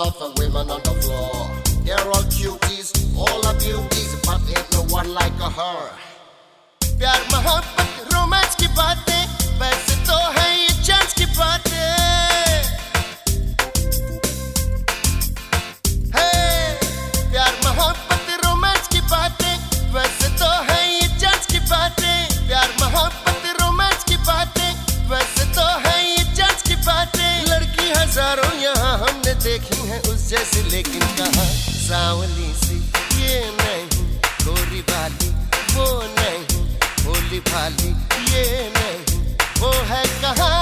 of the women on the floor. They're all cuties, all are beauties, but ain't no one like a her. प्यार मोहब्बत romance की बातें वैसे तो है ये चांस की बातें. Hey, प्यार मोहब्बत रोमांस की बातें वैसे तो है ये चांस की बातें. प्यार मोहब्बत रोमांस की बातें वैसे तो है ये चांस की बातें. लड़की हजारों यहाँ हमने देखी हैं उस जैसी, लेकिन कहाँ सांवली सी ये नहीं, गोरी वाली वो नहीं, भोली भाली ये नहीं, वो है कहाँ.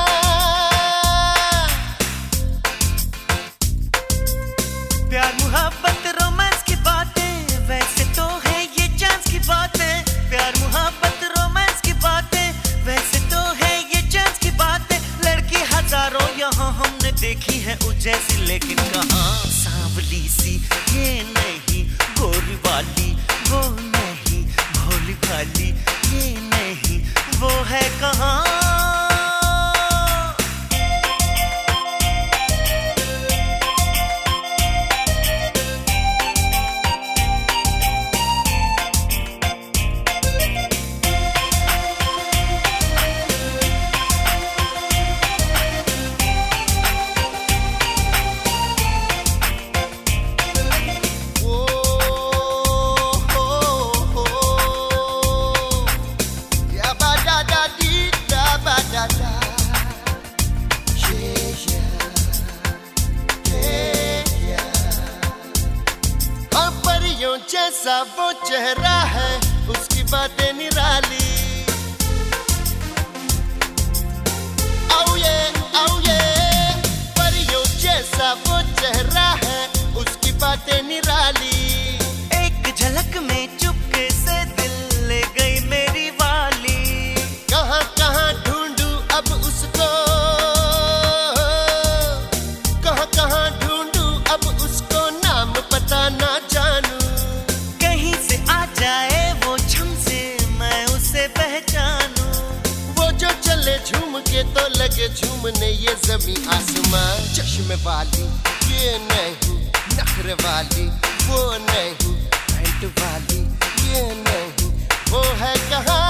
प्यार मोहब्बत रोमांस की बातें वैसे तो है ये चांस की बातें. प्यार मोहब्बत रोमांस की बातें वैसे तो है ये चांस की बातें. लड़की हजारों यहाँ हमने देखी है उस जैसी, लेकिन कहाँ सांवली सी ये नहीं, गोरी वाली वो नहीं, भोली भाली ये नहीं, वो है कहाँ. जैसा वो चेहरा है उसकी बातें निराली. आओ ये परियों जैसा वो चेहरा है उसकी बातें निराली. एक झलक में चुपके से दिल ले गई मेरी वाली. कहाँ कहाँ ढूंढूं अब उसको, कहाँ ढूंढूं अब उसको, नाम पता ना जानूं. झूम के तो लगे झूमने ये ज़मीं आसमां. चश्मे वाली ये नहीं, नखरे वाली वो नहीं, पैंट वाली ये नहीं, वो है कहाँ.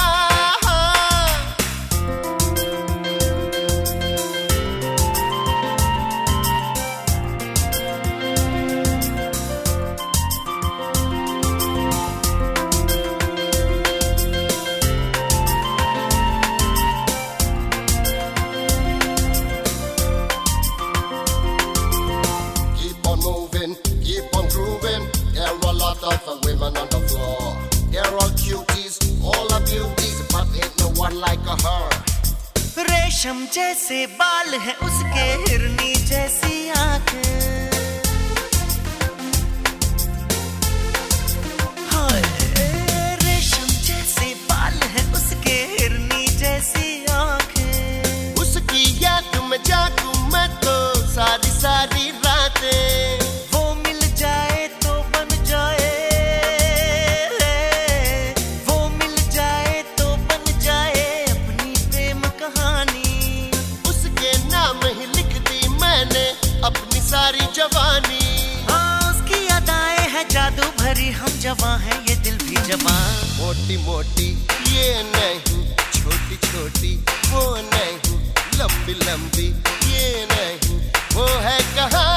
Of the women on the floor, they're all cuties, all are beauties, but ain't no one like a her. रेशम जैसे बाल है उसके, हिरनी जैसी आंखें. हाय, रेशम जैसे बाल है उसके, हिरनी जैसी आंखें. उसकी याद में जागूं मैं तो सारी सारी रातें. वो मिल जाए तो बन जाए, अपनी सारी जवानी. हाँ, उसकी अदाएं है जादू भरी, हम जवां हैं ये दिल भी जवां. मोटी मोटी ये नहीं, छोटी छोटी वो नहीं, लंबी लंबी ये नहीं, वो है कहाँ.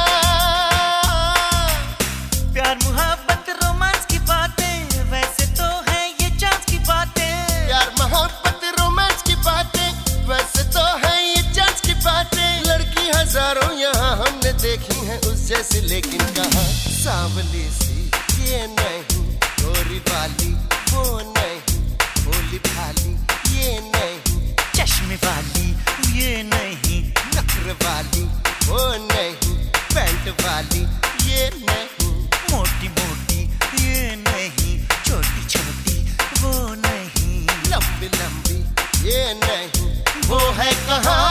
प्यार मोहब्बत रोमांस की बातें वैसे तो है ये चांस की बातें. प्यार मोहब्बत रोमांस की बातें वैसे तो है ये चांस की बातें. लड़की हजारों यहाँ हमने देखी हैं उस जैसी, लेकिन कहाँ सांवली सी ये नहीं, गोरी वाली वो नहीं, भोली भाली ये नहीं, चश्मे वाली ये नहीं, नखरे वाली वो नहीं, पैंट वाली ये नहीं, मोटी मोटी ये नहीं, छोटी छोटी वो नहीं, लंबी लंबी ये नहीं, वो है कहाँ.